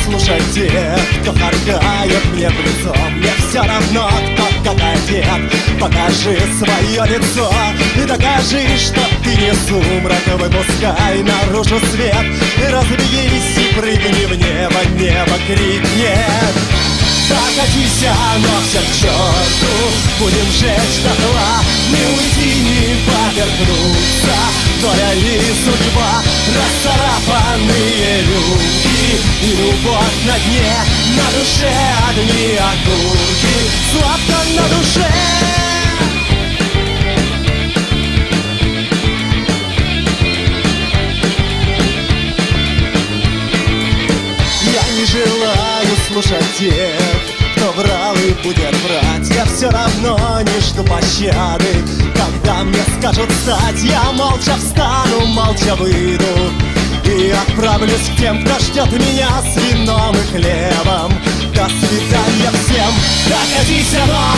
слушай тех, кто харкает мне в лицо. Мне все равно, кто как одет. Покажи свое лицо и докажи, что ты не сумрак. Выпускай наружу свет и разбегись, и прыгни в небо, небо крикнет. Закатися, но все к черту, будем жечь дотла. Не уйти, не повернуться, доля и судьба. Расцарапанные руки и любовь на дне. На душе одни окурки, сладко на душе. Я не желаю слушать тех, кто врал и будет врать. Я все равно не жду пощады. Когда мне скажут встать, я молча встану, молча выйду и отправлюсь к тем, кто ждет меня с вином и хлебом. До свидания всем, доходись оно!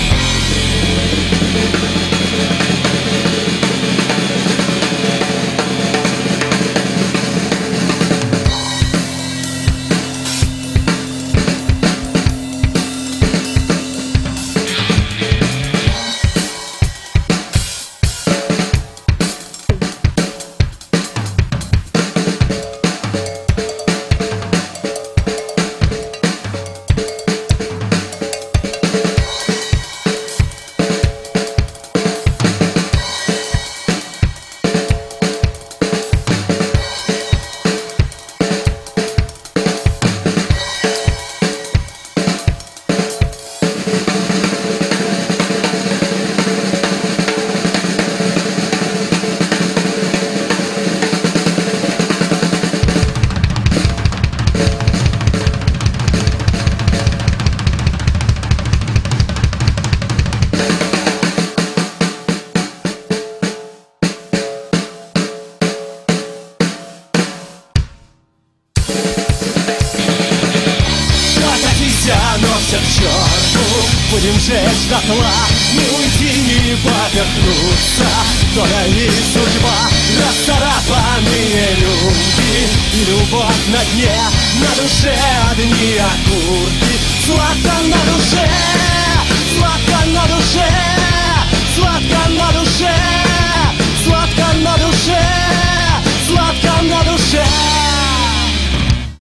Но все к черту, будем жечь дотла. Не уйти, не повернуться, доля и судьба. Расцарапанные люди и любовь на дне. На душе одни окурки, сладко на